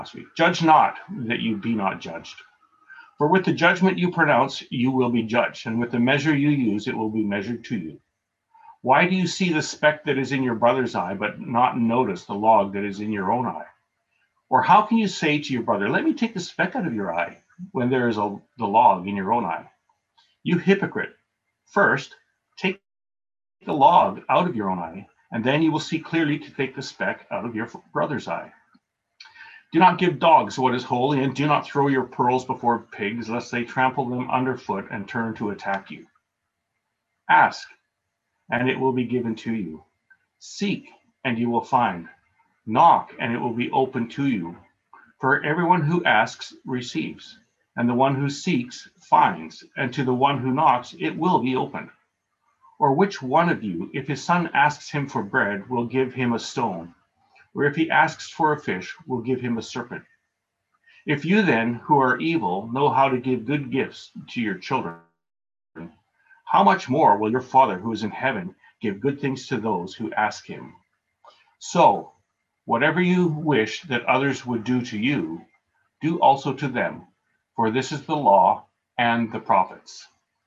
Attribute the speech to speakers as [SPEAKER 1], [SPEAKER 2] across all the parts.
[SPEAKER 1] last week. Judge not that you be not judged. For with the judgment you pronounce, you will be judged, and with the measure you use, it will be measured to you. Why do you see the speck that is in your brother's eye, but not notice the log that is in your own eye? Or how can you say to your brother, let me take the speck out of your eye, when there is the log in your own eye? You hypocrite, first take the log out of your own eye, and then you will see clearly to take the speck out of your brother's eye. Do not give dogs what is holy, and do not throw your pearls before pigs, lest they trample them underfoot and turn to attack you. Ask, and it will be given to you. Seek, and you will find. Knock, and it will be opened to you. For everyone who asks receives, and the one who seeks finds, and to the one who knocks it will be opened. Or which one of you, if his son asks him for bread, will give him a stone? Or if he asks for a fish, will give him a serpent? If you then, who are evil, know how to give good gifts to your children, how much more will your Father who is in heaven give good things to those who ask him? So, whatever you wish that others would do to you, do also to them, for this is the law and the prophets.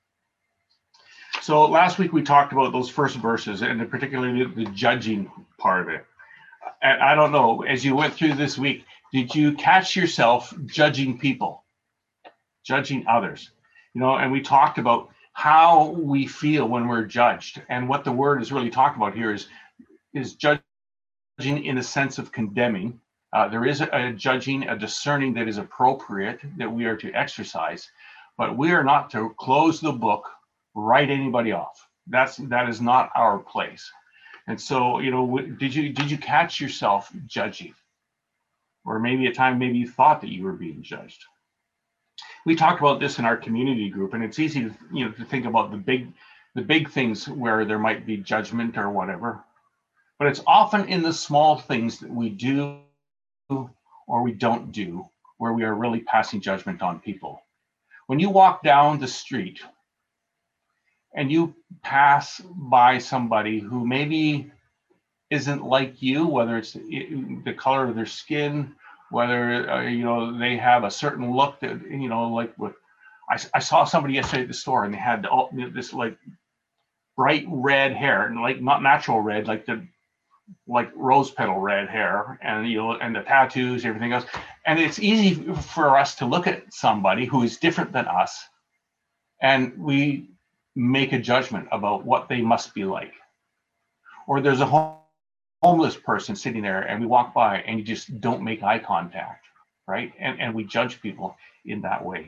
[SPEAKER 1] So last week we talked about those first verses, and particularly the judging part of it. And I don't know, as you went through this week, did you catch yourself judging people, judging others? And we talked about how we feel when we're judged, and what the word is really talking about here is judging in a sense of condemning. There is a judging, a discerning that is appropriate that we are to exercise, but we are not to close the book, write anybody off. That is not our place. And so, did you catch yourself judging? Or maybe at time, maybe you thought that you were being judged. We talked about this in our community group, and it's easy to think about the big things where there might be judgment or whatever. But it's often in the small things that we do or we don't do where we are really passing judgment on people. When you walk down the street and you pass by somebody who maybe isn't like you, whether it's the color of their skin, whether they have a certain look that like what I saw somebody yesterday at the store, and they had this like bright red hair, and like not natural red, like rose petal red hair, and and the tattoos, everything else. And it's easy for us to look at somebody who is different than us, and we make a judgment about what they must be like. Or there's a homeless person sitting there, and we walk by and you just don't make eye contact, right? And we judge people in that way.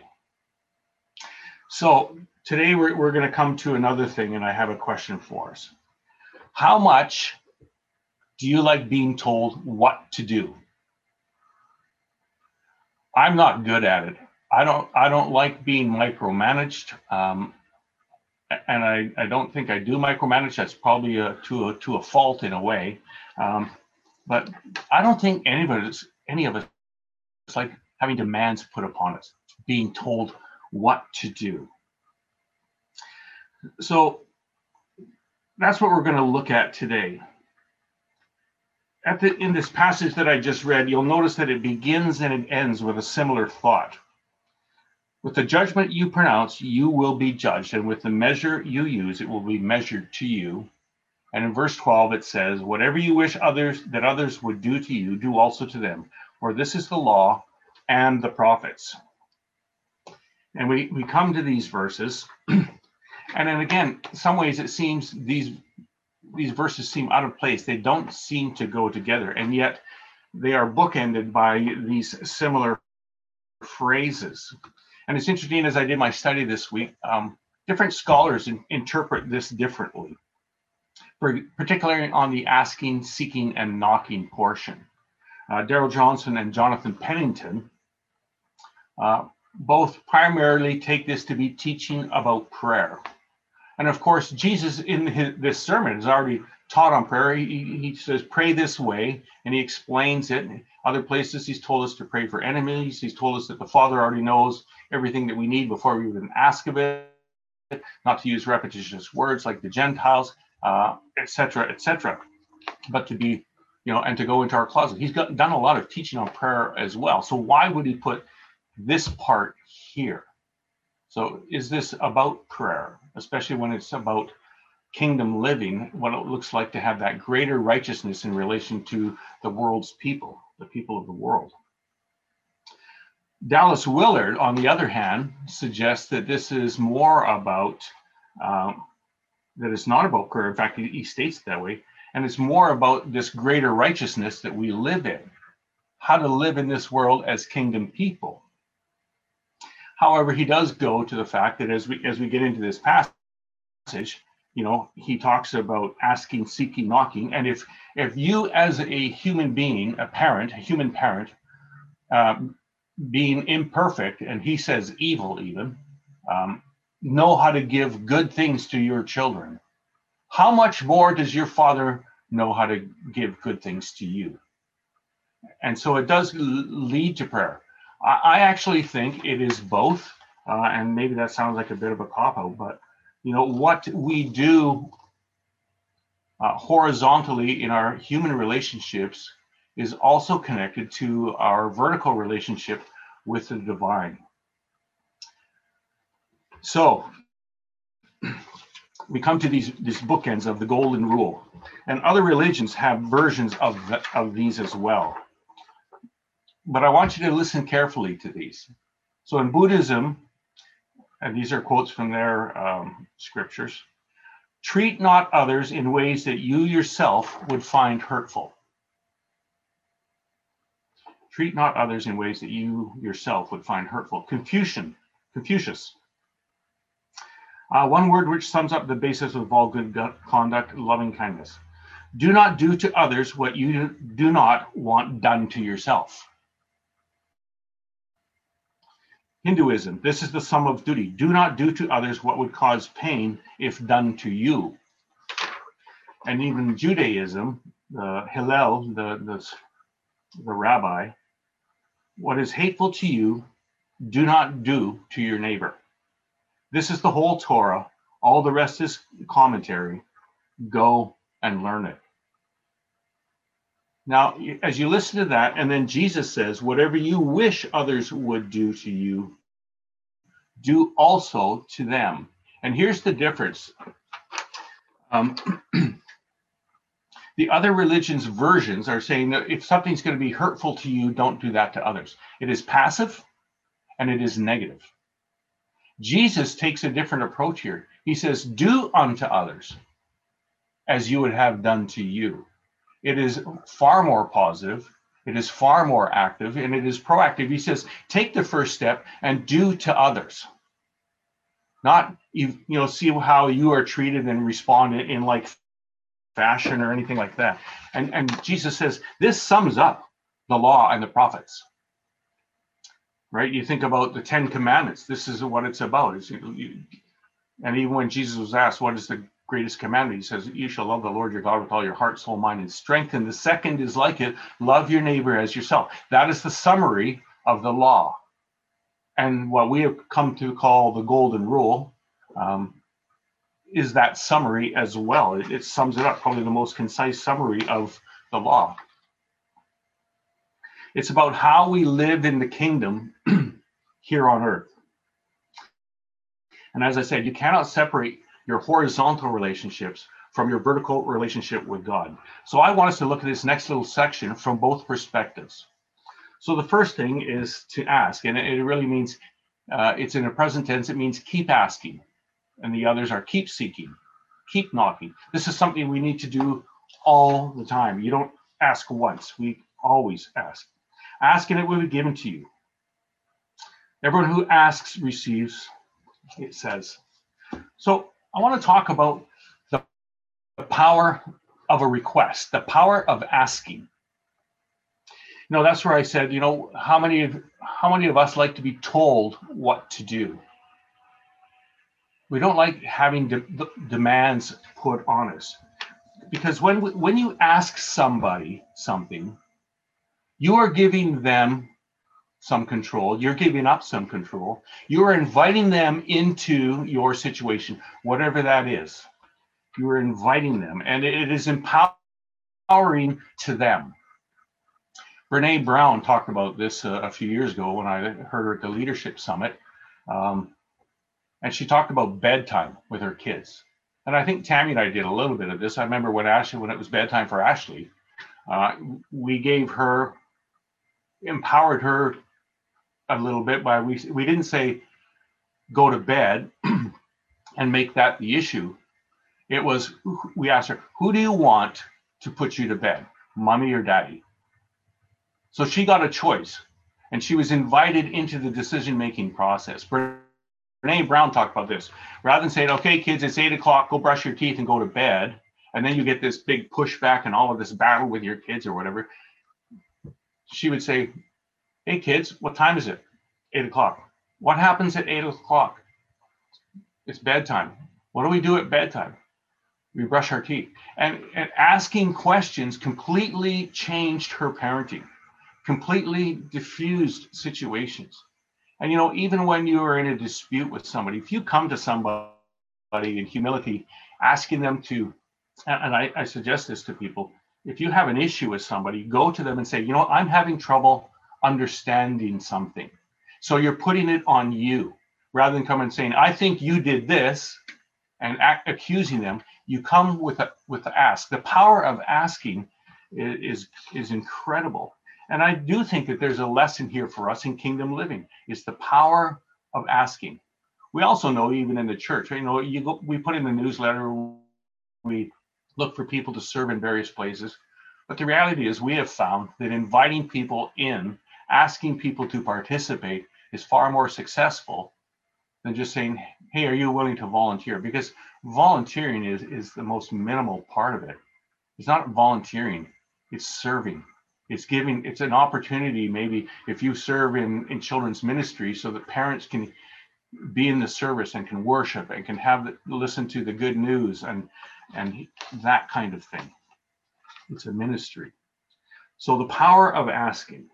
[SPEAKER 1] So today we're going to come to another thing, and I have a question for us. How much do you like being told what to do? I'm not good at it. I don't like being micromanaged, and I don't think I do micromanage. That's probably to a fault in a way, but I don't think any of us like having demands put upon us, being told what to do. So that's what we're going to look at today. In this passage that I just read, you'll notice that it begins and it ends with a similar thought. With the judgment you pronounce, you will be judged, and with the measure you use, it will be measured to you. And in verse 12, it says, whatever you wish that others would do to you, do also to them, for this is the law and the prophets. And we come to these verses, and then again, in some ways it seems these verses seem out of place. They don't seem to go together, and yet they are bookended by these similar phrases. And it's interesting, as I did my study this week, different scholars interpret this differently, particularly on the asking, seeking, and knocking portion. Darrell Johnson and Jonathan Pennington both primarily take this to be teaching about prayer. And of course, Jesus in this sermon has already taught on prayer. He says, pray this way, and he explains it. Other places, he's told us to pray for enemies. He's told us that the Father already knows everything that we need before we even ask of it, not to use repetitious words like the Gentiles, etc., but to be, and to go into our closet. He's done a lot of teaching on prayer as well. So why would he put this part here? So is this about prayer, especially when it's about kingdom living, what it looks like to have that greater righteousness in relation to the world's people, the people of the world? Dallas Willard, on the other hand, suggests that this is more about, that it's not about prayer. In fact, he states it that way. And it's more about this greater righteousness that we live in, how to live in this world as kingdom people. However, he does go to the fact that as we get into this passage, he talks about asking, seeking, knocking. And if you as a human being, a human parent, being imperfect, and he says evil even, know how to give good things to your children, how much more does your Father know how to give good things to you? And so it does lead to prayer. I actually think it is both, and maybe that sounds like a bit of a cop-out, but what we do horizontally in our human relationships is also connected to our vertical relationship with the divine. So we come to these bookends of the golden rule, and other religions have versions of these as well. But I want you to listen carefully to these. So in Buddhism, and these are quotes from their scriptures, treat not others in ways that you yourself would find hurtful. Treat not others in ways that you yourself would find hurtful. Confucius. One word which sums up the basis of all good conduct, loving kindness. Do not do to others what you do not want done to yourself. Hinduism, this is the sum of duty. Do not do to others what would cause pain if done to you. And even Judaism, Hillel, the rabbi, what is hateful to you, do not do to your neighbor. This is the whole Torah. All the rest is commentary. Go and learn it. Now, as you listen to that, and then Jesus says, whatever you wish others would do to you, do also to them. And here's the difference. The other religions' versions are saying that if something's going to be hurtful to you, don't do that to others. It is passive and it is negative. Jesus takes a different approach here. He says, do unto others as you would have done to you. It is far more positive. It is far more active, and it is proactive. He says, take the first step and do to others. Not, see how you are treated and respond in like fashion or anything like that. And Jesus says, this sums up the law and the prophets. Right? You think about the 10 Commandments. This is what it's about. And even when Jesus was asked, what is the greatest commandment? He says, you shall love the Lord your God with all your heart, soul, mind, and strength. And the second is like it, love your neighbor as yourself. That is the summary of the law. And what we have come to call the golden rule is that summary as well. It sums it up, probably the most concise summary of the law. It's about how we live in the kingdom here on earth. And as I said, you cannot separate your horizontal relationships from your vertical relationship with God. So I want us to look at this next little section from both perspectives. So the first thing is to ask, and it really means, it's in a present tense, it means keep asking. And the others are keep seeking, keep knocking. This is something we need to do all the time. You don't ask once, we always ask. Ask and it will be given to you. Everyone who asks receives, it says. So I want to talk about the power of a request, the power of asking. That's where I said, how many of us like to be told what to do? We don't like having demands put on us, because when you ask somebody something, you are giving them some control. You're giving up some control. You are inviting them into your situation, whatever that is. You are inviting them, and it is empowering empowering to them. Brene Brown talked about this a few years ago when I heard her at the Leadership Summit. And she talked about bedtime with her kids. And I think Tammy and I did a little bit of this. I remember when it was bedtime for Ashley, we empowered her a little bit by, we didn't say go to bed and make that the issue. It was, we asked her, who do you want to put you to bed, mommy or daddy? So she got a choice, and she was invited into the decision-making process. Brene Brown talked about this. Rather than saying, okay, kids, it's 8 o'clock, go brush your teeth and go to bed, and then you get this big pushback and all of this battle with your kids or whatever, she would say, hey, kids, what time is it? 8 o'clock. What happens at 8 o'clock? It's bedtime. What do we do at bedtime? We brush our teeth. And asking questions completely changed her parenting, completely diffused situations. And, even when you are in a dispute with somebody, if you come to somebody in humility, asking them to, and I suggest this to people, if you have an issue with somebody, go to them and say, I'm having trouble understanding something. So you're putting it on you rather than coming and saying, I think you did this and accusing them. You come with the ask. The power of asking is incredible. And I do think that there's a lesson here for us in kingdom living. It's the power of asking. We also know, even in the church, we put in the newsletter, we look for people to serve in various places. But the reality is we have found that inviting people in, asking people to participate is far more successful than just saying, hey, are you willing to volunteer? Because volunteering is the most minimal part of it. It's not volunteering, it's serving. It's giving, it's an opportunity, maybe if you serve in children's ministry, so that parents can be in the service and can worship and can listen to the good news and that kind of thing. It's a ministry. So the power of asking.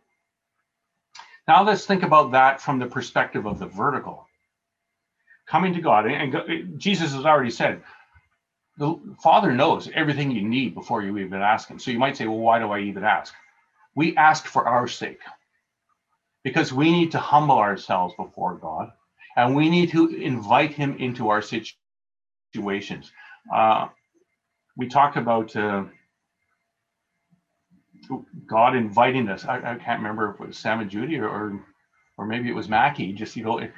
[SPEAKER 1] Now let's think about that from the perspective of the vertical. Coming to God, and Jesus has already said, the Father knows everything you need before you even ask him. So you might say, well, why do I even ask? We ask for our sake, because we need to humble ourselves before God, and we need to invite him into our situations. We talked about God inviting us. I can't remember if it was Sam and Judy or maybe it was Mackie, just,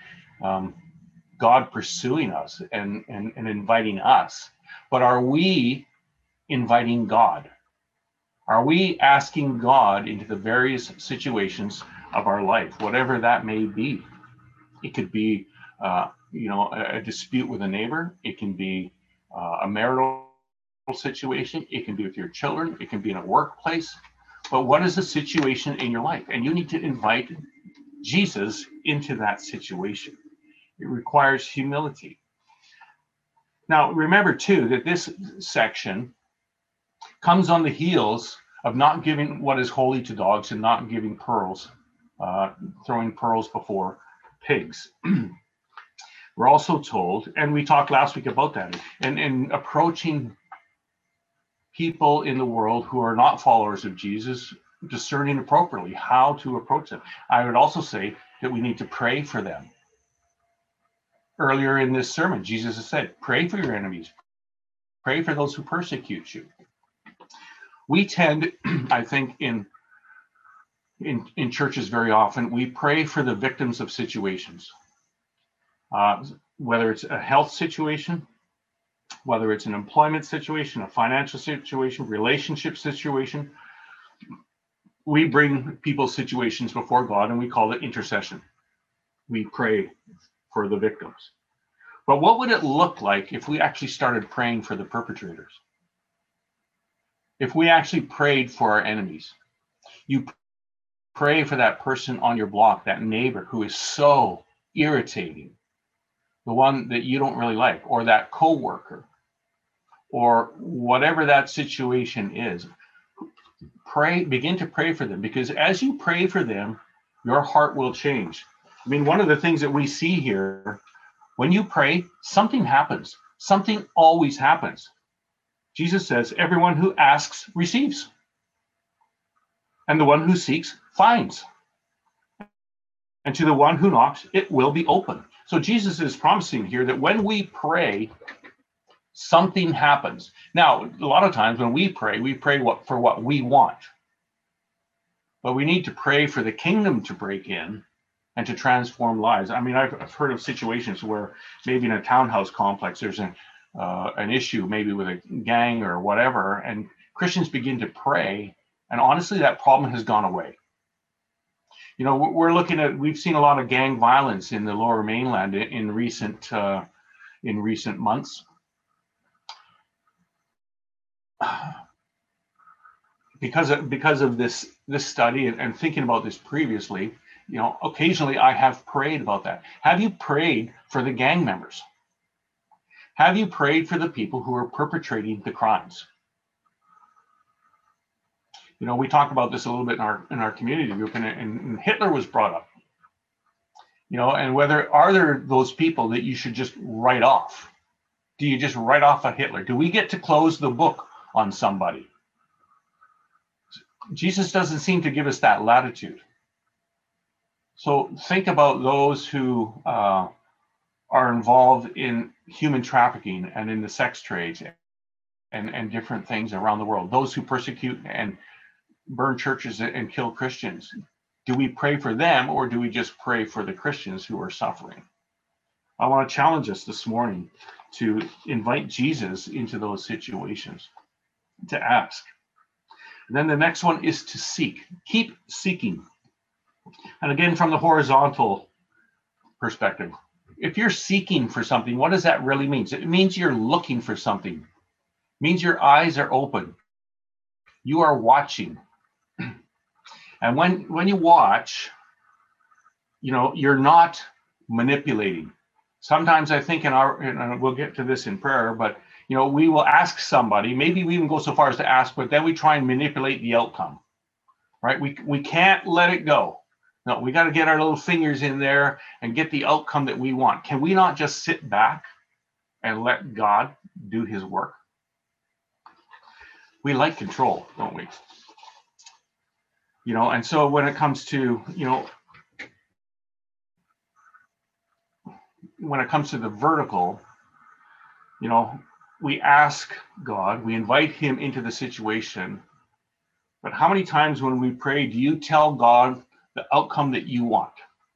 [SPEAKER 1] God pursuing us and inviting us. But are we inviting God? Are we asking God into the various situations of our life, whatever that may be? It could be, a dispute with a neighbor. It can be a marital situation. It can be with your children. It can be in a workplace. But what is the situation in your life? And you need to invite Jesus into that situation. It requires humility. Now, remember, too, that this section comes on the heels of not giving what is holy to dogs and not giving pearls, throwing pearls before pigs. We're also told, and we talked last week about that, and in approaching people in the world who are not followers of Jesus, discerning appropriately how to approach them. I would also say that we need to pray for them. Earlier in this sermon, Jesus has said, pray for your enemies, pray for those who persecute you. We tend, I think, in churches very often, we pray for the victims of situations, whether it's a health situation, whether it's an employment situation, a financial situation, relationship situation. We bring people's situations before God and we call it intercession. We pray for the victims. But what would it look like if we actually started praying for the perpetrators? If we actually prayed for our enemies? You pray for that person on your block, that neighbor who is so irritating, the one that you don't really like, or that coworker, or whatever that situation is. Begin to pray for them, because as you pray for them, your heart will change. I mean, one of the things that we see here, when you pray, something happens. Something always happens. Jesus says, everyone who asks receives, and the one who seeks finds. And to the one who knocks, it will be open. So Jesus is promising here that when we pray, something happens. Now, a lot of times when we pray for what we want. But we need to pray for the kingdom to break in and to transform lives. I mean, I've heard of situations where maybe in a townhouse complex, there's an issue maybe with a gang or whatever, and Christians begin to pray, and honestly, that problem has gone away. You know, we've seen a lot of gang violence in the Lower Mainland in recent months. Because of this study and thinking about this previously, you know, occasionally I have prayed about that. Have you prayed for the gang members? Have you prayed for the people who are perpetrating the crimes? You know, we talked about this a little bit in our community group, and Hitler was brought up. You know, and are there those people that you should just write off? Do you just write off a Hitler? Do we get to close the book on somebody? Jesus doesn't seem to give us that latitude. So think about those who are involved in human trafficking and in the sex trades and different things around the world. Those who persecute and burn churches and kill Christians. Do we pray for them, or do we just pray for the Christians who are suffering? I want to challenge us this morning to invite Jesus into those situations, to ask. And then the next one is to seek. Keep seeking. And again, from the horizontal perspective, if you're seeking for something, what does that really mean? It means you're looking for something. It means your eyes are open. You are watching. And when you watch, you know, you're not manipulating. Sometimes I think and we'll get to this in prayer, but you know, we will ask somebody, maybe we even go so far as to ask, but then we try and manipulate the outcome, right? We can't let it go. No, we got to get our little fingers in there and get the outcome that we want. Can we not just sit back and let God do his work? We like control, don't we? You know, and so when it comes to, you know, when it comes to the vertical, you know, we ask God, we invite him into the situation. But how many times when we pray, do you tell God the outcome that you want?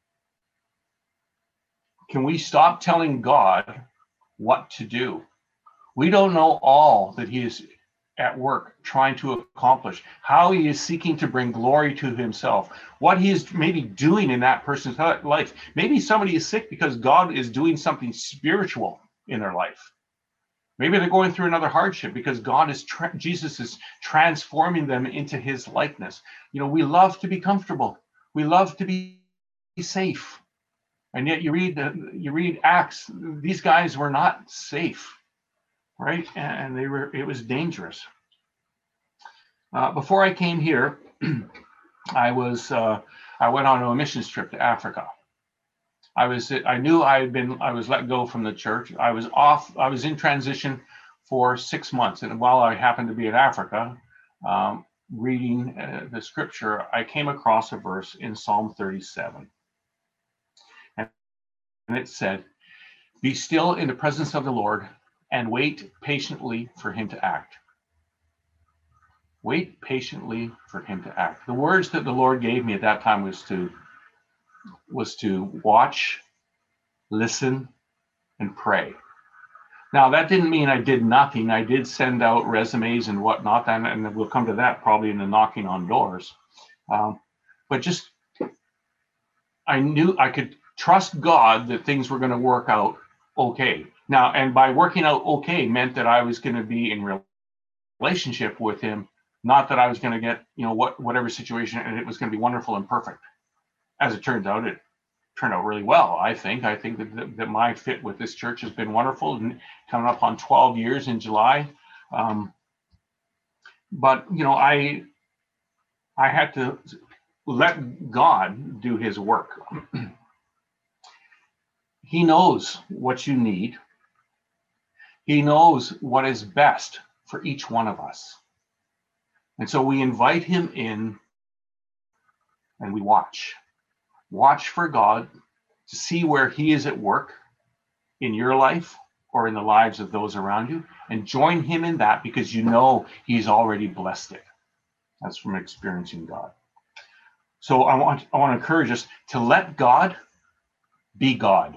[SPEAKER 1] Can we stop telling God what to do? We don't know all that he is at work trying to accomplish, how he is seeking to bring glory to himself, what he is maybe doing in that person's life. Maybe somebody is sick because God is doing something spiritual in their life. Maybe they're going through another hardship because Jesus is transforming them into his likeness. You know, we love to be comfortable. We love to be safe. And yet you read Acts, these guys were not safe, right? And it was dangerous. Before I came here, I went on a missions trip to Africa. I was let go from the church. I was in transition for 6 months. And while I happened to be in Africa, reading the scripture, I came across a verse in Psalm 37. And it said, "Be still in the presence of the Lord and wait patiently for him to act." Wait patiently for him to act. The words that the Lord gave me at that time was to watch, listen, and pray. Now, that didn't mean I did nothing. I did send out resumes and whatnot, and we'll come to that probably in the knocking on doors. But just, I knew I could trust God that things were going to work out okay. Now, and by working out okay meant that I was going to be in relationship with him, not that I was going to get, you know, whatever situation, and it was going to be wonderful and perfect. As it turns out, it turned out really well. I think that my fit with this church has been wonderful, and coming up on 12 years in July. But you know, I had to let God do his work. He knows what you need. He knows what is best for each one of us. And so we invite him in and we watch. Watch for God to see where he is at work in your life or in the lives of those around you, and join him in that because you know he's already blessed it. That's from experiencing God. So I want to encourage us to let God be God.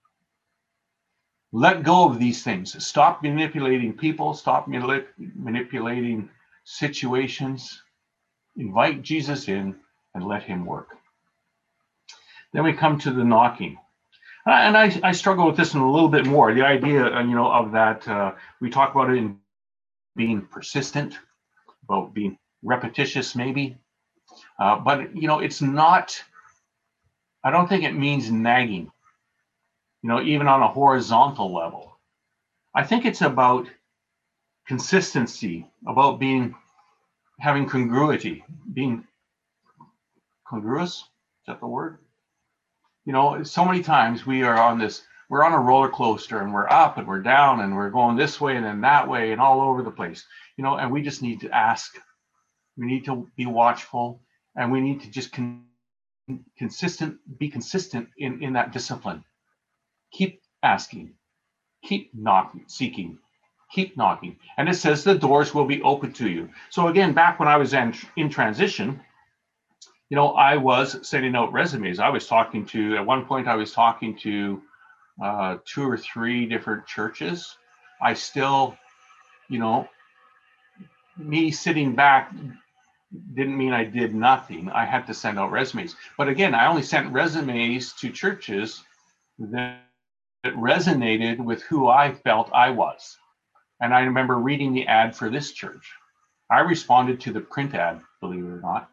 [SPEAKER 1] Let go of these things. Stop manipulating people. Stop manipulating situations. Invite Jesus in and let him work. Then we come to the knocking. And I struggle with this one a little bit more. The idea, of that, we talk about it in being persistent, about being repetitious maybe. But, it's not, I don't think it means nagging, even on a horizontal level. I think it's about consistency, about having congruity, being congruous. Is that the word? So many times we're on a roller coaster and we're up and we're down and we're going this way and then that way and all over the place, and we just need to ask. We need to be watchful, and we need to just be consistent in that discipline. Keep asking, keep knocking, seeking, keep knocking. And it says the doors will be open to you. So again, back when I was in transition, I was sending out resumes. At one point I was talking to 2 or 3 different churches. I still, me sitting back didn't mean I did nothing. I had to send out resumes. But again, I only sent resumes to churches that resonated with who I felt I was. And I remember reading the ad for this church. I responded to the print ad, believe it or not.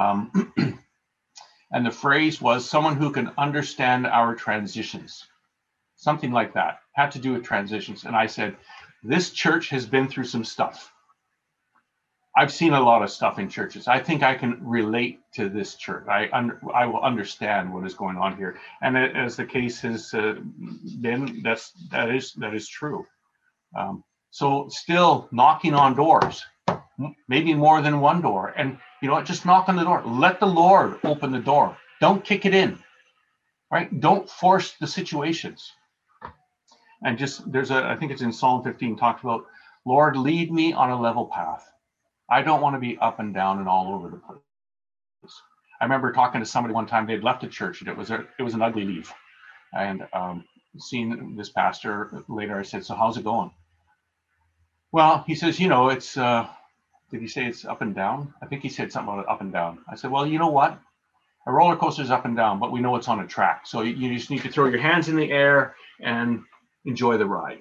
[SPEAKER 1] And the phrase was someone who can understand our transitions. Something like that. Had to do with transitions. And I said, this church has been through some stuff. I've seen a lot of stuff in churches. I think I can relate to this church. I will understand what is going on here. And as the case has been, that is true. So still knocking on doors, maybe more than one door. And just knock on the door. Let the Lord open the door. Don't kick it in, right? Don't force the situations. And I think it's in Psalm 15, talks about, Lord, lead me on a level path. I don't want to be up and down and all over the place. I remember talking to somebody one time. They'd left a church and it was an ugly leave. And seeing this pastor later, I said, so how's it going? Well, he says, it's, did he say it's up and down? I think he said something about up and down. I said, well, you know what? A roller coaster is up and down, but we know it's on a track. So you just need to throw your hands in the air and enjoy the ride.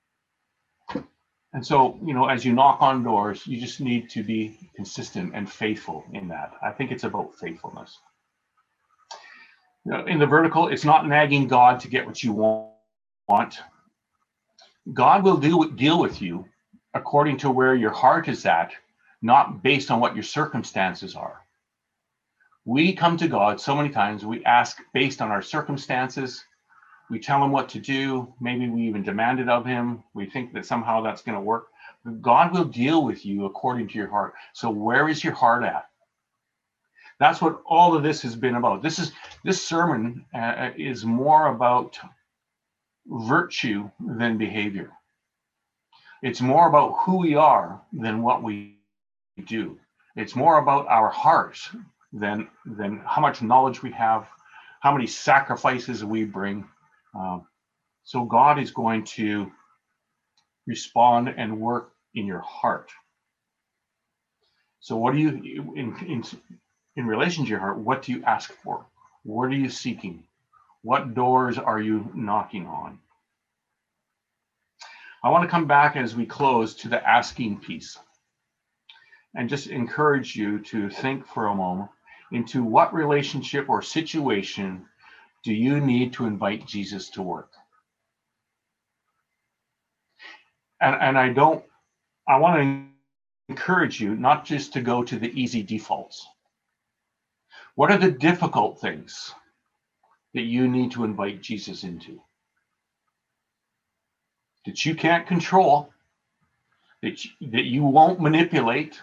[SPEAKER 1] And so, as you knock on doors, you just need to be consistent and faithful in that. I think it's about faithfulness. In the vertical, it's not nagging God to get what you want. God will deal with you according to where your heart is at, not based on what your circumstances are. We come to God so many times, we ask based on our circumstances. We tell him what to do. Maybe we even demand it of him. We think that somehow that's going to work. But God will deal with you according to your heart. So where is your heart at? That's what all of this has been about. This sermon is more about virtue than behavior. It's more about who we are than what we do. It's more about our hearts than how much knowledge we have, how many sacrifices we bring. So God is going to respond and work in your heart. So what do you, in relation to your heart, what do you ask for? What are you seeking? What doors are you knocking on? I want to come back as we close to the asking piece and just encourage you to think for a moment into what relationship or situation do you need to invite Jesus to work? And I want to encourage you not just to go to the easy defaults. What are the difficult things that you need to invite Jesus into? That you can't control, that you won't manipulate,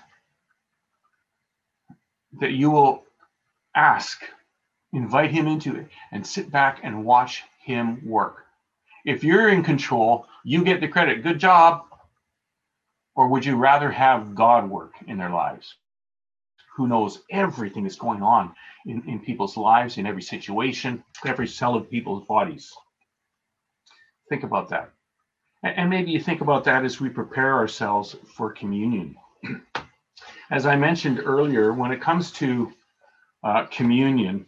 [SPEAKER 1] that you will ask, invite him into it, and sit back and watch him work. If you're in control, you get the credit. Good job. Or would you rather have God work in their lives? Who knows everything that's going on in people's lives, in every situation, every cell of people's bodies. Think about that. And maybe you think about that as we prepare ourselves for communion. As I mentioned earlier, when it comes to communion,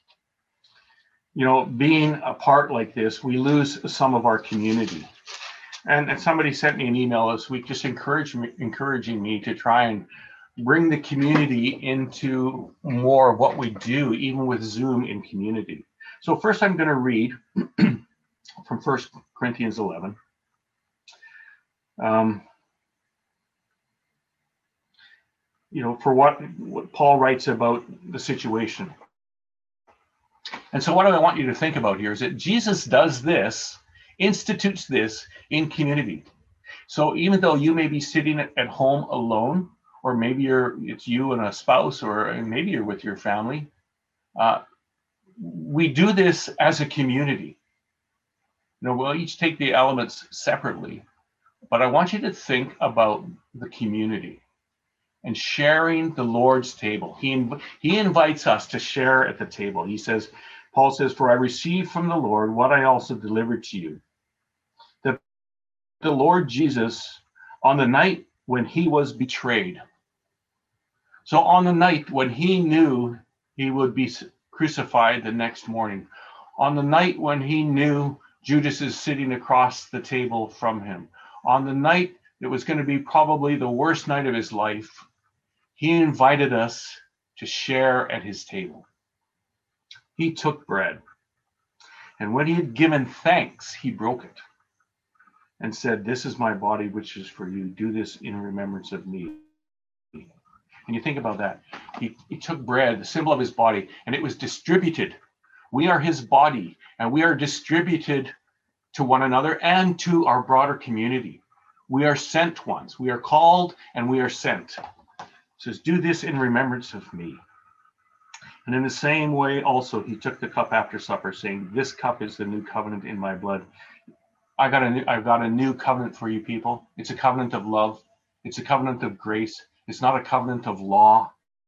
[SPEAKER 1] being a part like this, we lose some of our community. And somebody sent me an email this week just encouraging me to try and bring the community into more of what we do, even with Zoom in community. So first I'm going to read from 1 Corinthians 11. For what Paul writes about the situation. And so what I want you to think about here is that Jesus does this, institutes this in community. So even though you may be sitting at home alone, or maybe it's you and a spouse, or maybe you're with your family, we do this as a community. We'll each take the elements separately, but I want you to think about the community and sharing the Lord's table. He invites us to share at the table. Paul says, "For I received from the Lord what I also delivered to you, that the Lord Jesus, on the night when he was betrayed." So on the night when he knew he would be crucified the next morning, on the night when he knew Judas is sitting across the table from him, on the night that was going to be probably the worst night of his life, he invited us to share at his table. He took bread, and when he had given thanks, he broke it and said, "This is my body, which is for you. Do this in remembrance of me." And you think about that. He took bread, the symbol of his body, and it was distributed. We are his body, and we are distributed to one another and to our broader community. We are sent ones. We are called and we are sent. It says, "Do this in remembrance of me." And in the same way also, he took the cup after supper, saying, "This cup is the new covenant in my blood." I've got a new covenant for you people. It's a covenant of love. It's a covenant of grace. It's not a covenant of law.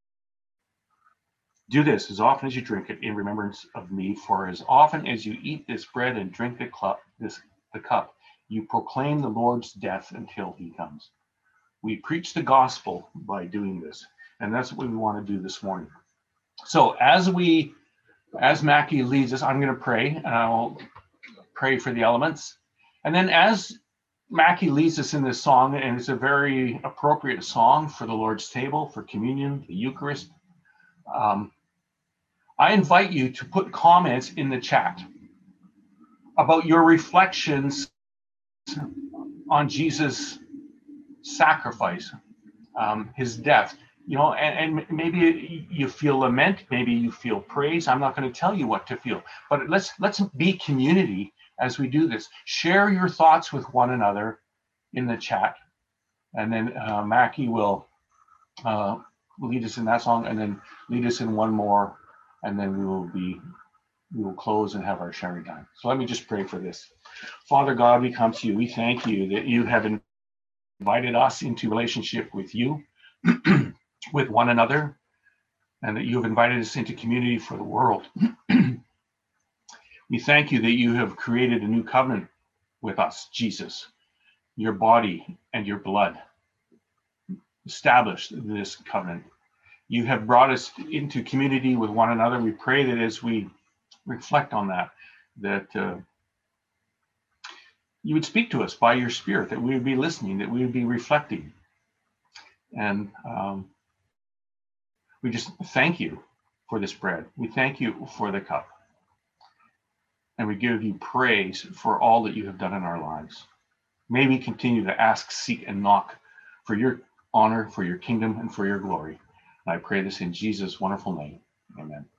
[SPEAKER 1] "Do this as often as you drink it in remembrance of me. For as often as you eat this bread and drink the cup, you proclaim the Lord's death until he comes." We preach the gospel by doing this. And that's what we want to do this morning. So as Mackie leads us, I'm going to pray, and I will pray for the elements. And then as Mackie leads us in this song, and it's a very appropriate song for the Lord's table, for communion, the Eucharist, I invite you to put comments in the chat about your reflections on Jesus' sacrifice, his death. And maybe you feel lament, maybe you feel praise. I'm not going to tell you what to feel, but let's be community as we do this. Share your thoughts with one another in the chat, and then Mackie will lead us in that song, and then lead us in one more, and then we will close and have our sharing time. So let me just pray for this. Father God, we come to you. We thank you that you have invited us into relationship with you, with one another, and that you have invited us into community for the world. We thank you that you have created a new covenant with us, Jesus, your body and your blood. Established this covenant. You have brought us into community with one another. We pray that as we reflect on that you would speak to us by your Spirit, that we would be listening, that we would be reflecting. And we just thank you for this bread. We thank you for the cup. And we give you praise for all that you have done in our lives. May we continue to ask, seek, and knock for your honor, for your kingdom, and for your glory. And I pray this in Jesus' wonderful name. Amen.